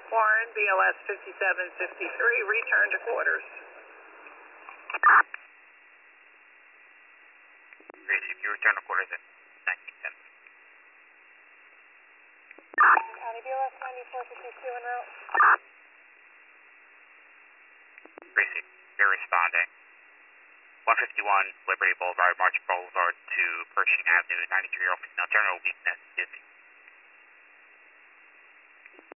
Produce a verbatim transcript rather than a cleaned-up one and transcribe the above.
Warren, B L S fifty-seven fifty-three, return to quarters. Gracie, you return to quarters at nineteen ten. County B L S ninety-four fifty-two en route. Gracie, you're responding. one fifty-one Liberty Boulevard, March Boulevard to Pershing Avenue, ninety-three year old female, general weakness, dizzy.